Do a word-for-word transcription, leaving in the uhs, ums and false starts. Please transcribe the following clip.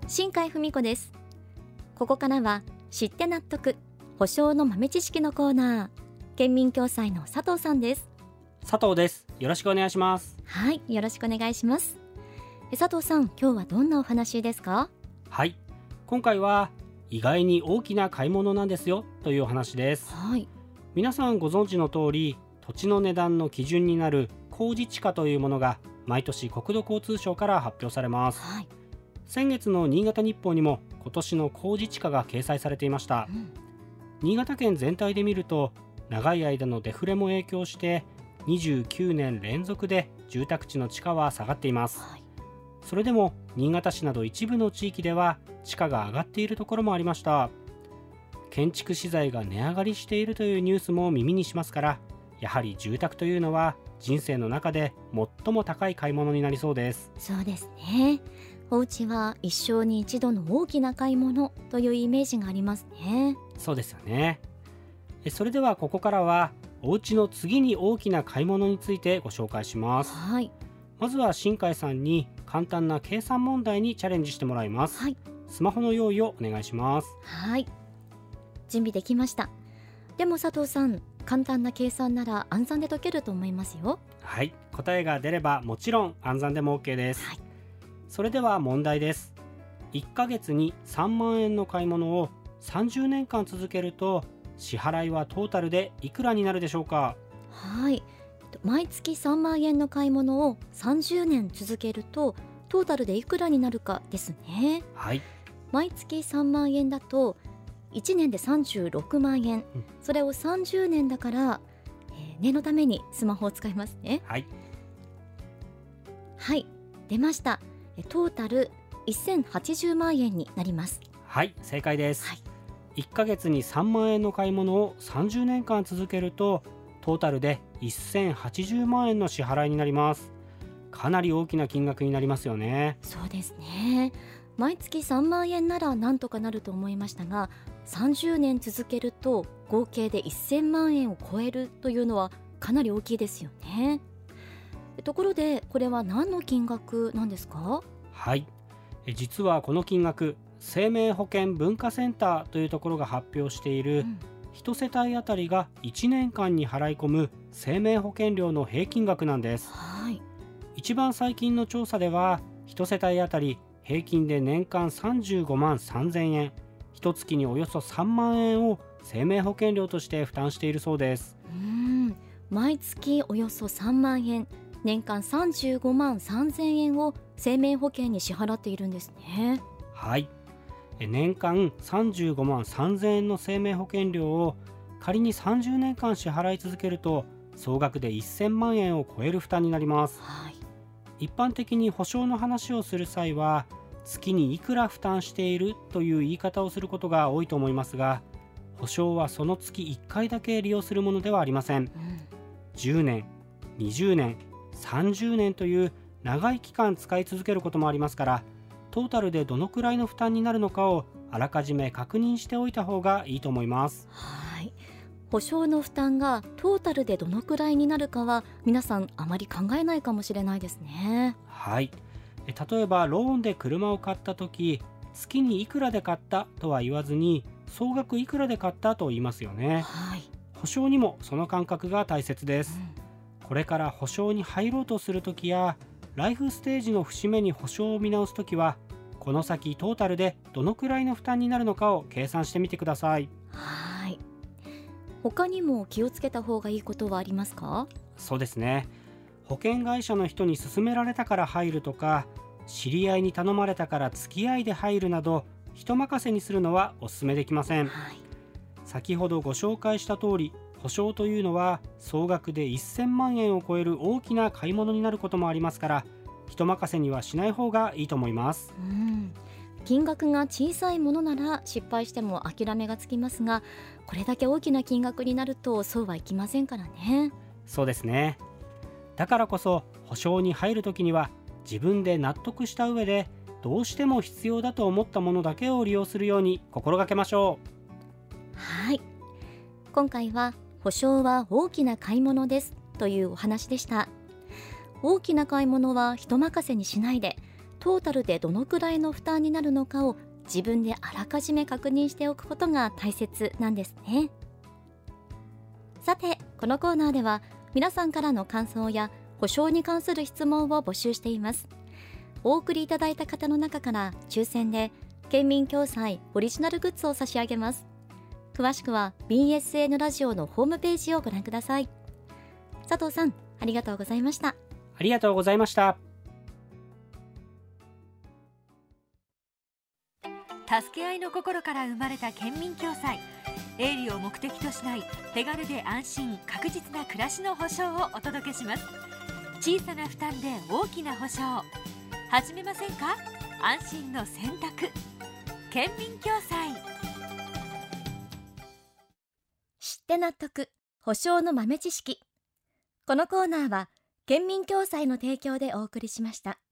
新海文子です。ここからは知って納得保証の豆知識のコーナー。県民共済の佐藤さんです。 佐藤です。よろしくお願いします。 はい、よろしくお願いします。え佐藤さん、今日はどんなお話ですか？ はい、今回は意外に大きな買い物なんですよというお話です。 はい。 皆さんご存知の通り、土地の値段の基準になる公示地価というものが毎年国土交通省から発表されます。 はい。 先月の新潟日報にも今年の公示地価が掲載されていました。 うん、 新潟県全体で見ると、長い間のデフレも影響してにじゅうきゅうねん連続で住宅地の地価は下がっています。 はい。 それでも新潟市など一部の地域では地価が上がっているところもありました。建築資材が値上がりしているというニュースも耳にしますから、やはり住宅というのは人生の中で最も高い買い物になりそうです。 そうですね。お家は一生に一度の大きな買い物というイメージがありますね。 そうですよね。えそれではここからはお家の次に大きな買い物についてご紹介します。 はい。 まずは新海さんに簡単な計算問題にチャレンジしてもらいます。 はい。 スマホの用意をお願いします。 はい。準備できました。でも佐藤さん、簡単な計算なら暗算で解けると思いますよ。 はい、答えが出ればもちろん暗算でも OK です。 はい。 それでは問題です。いっかげつにさんまんえんの買い物をさんじゅうねんかん続けると、支払いはトータルでいくらになるでしょうか？ はい。毎月さんまんえんの買い物をさんじゅうねん続けるとトータルでいくらになるかですね。 はい、 毎月さんまんえんだといちねんでさんじゅうろくまんえん、 うん、 それをさんじゅうねんだから、えー念のためにスマホを使いますね。 はい、 はい、出ました。えトータルせんはちじゅうまんえんになります。 はい、正解です。 はい。 いっかげつにさんまんえんの買い物をさんじゅうねんかん続けると、トータルでせんはちじゅうまんえんの支払いになります。かなり大きな金額になりますよね。 そうですね。毎月さんまんえんならなんとかなると思いましたが、さんじゅうねん続けると合計でせんまんえんを超えるというのはかなり大きいですよね。ところでこれは何の金額なんですか？ はい、え実はこの金額、生命保険文化センターというところが発表している、 うん、 いち世帯あたりがいちねんかんに払い込む生命保険料の平均額なんです。 はい。 一番最近の調査では、いち世帯あたり平均で年間さんじゅうごまんさんぜんえん、一月におよそさんまんえんを生命保険料として負担しているそうです。 うーん、毎月およそさんまんえん、年間さんじゅうごまんさんぜんえんを生命保険に支払っているんですね。 はい、え年間さんじゅうごまんさんぜんえんの生命保険料を仮にさんじゅうねんかん支払い続けると、総額でせんまんえんを超える負担になります。 はい。 一般的に保証の話をする際は、月にいくら負担しているという言い方をすることが多いと思いますが、保証はその月いっかいだけ利用するものではありません。 うん、 じゅうねん、にじゅうねん、さんじゅうねんという長い期間使い続けることもありますから、トータルでどのくらいの負担になるのかをあらかじめ確認しておいた方がいいと思います。 はい。保証の負担がトータルでどのくらいになるかは皆さんあまり考えないかもしれないですね。 はい、え例えばローンで車を買った時、月にいくらで買ったとは言わずに、総額いくらで買ったと言いますよね。 はい。 保証にもその感覚が大切です。 うん、 これから保証に入ろうとするときや、ライフステージの節目に保証を見直すときは、この先トータルでどのくらいの負担になるのかを計算してみてください。 はい。他にも気をつけた方がいいことはありますか？ そうですね。保険会社の人に勧められたから入るとか、知り合いに頼まれたから付き合いで入るなど、人任せにするのはお勧めできません。 はい。 先ほどご紹介した通り、保証というのは総額でせんまんえんを超える大きな買い物になることもありますから、人任せにはしない方がいいと思います。 うん、金額が小さいものなら失敗しても諦めがつきますが、これだけ大きな金額になるとそうはいきませんからね。 そうですね。だからこそ保証に入るときには、自分で納得した上でどうしても必要だと思ったものだけを利用するように心がけましょう。 はい。今回は保証は大きな買い物ですというお話でした。大きな買い物は人任せにしないで、トトータルでどのくらいの負担になるのかを自分であらかじめ確認しておくことが大切なんですね。さて、このコーナーでは皆さんからの感想や保証に関する質問を募集しています。お送りいただいた方の中から抽選で県民共済オリジナルグッズを差し上げます。詳しくは ビーエスエヌ ラジオのホームページをご覧ください。佐藤さん、ありがとうございました。 ありがとうございました。 助け合いの心から生まれた県民共済、営利を目的としない手軽で安心確実な暮らしの保障をお届けします。小さな負担で大きな保障、始めませんか？安心の選択、県民共済。 知って納得、保証の豆知識。このコーナーは県民共済の提供でお送りしました。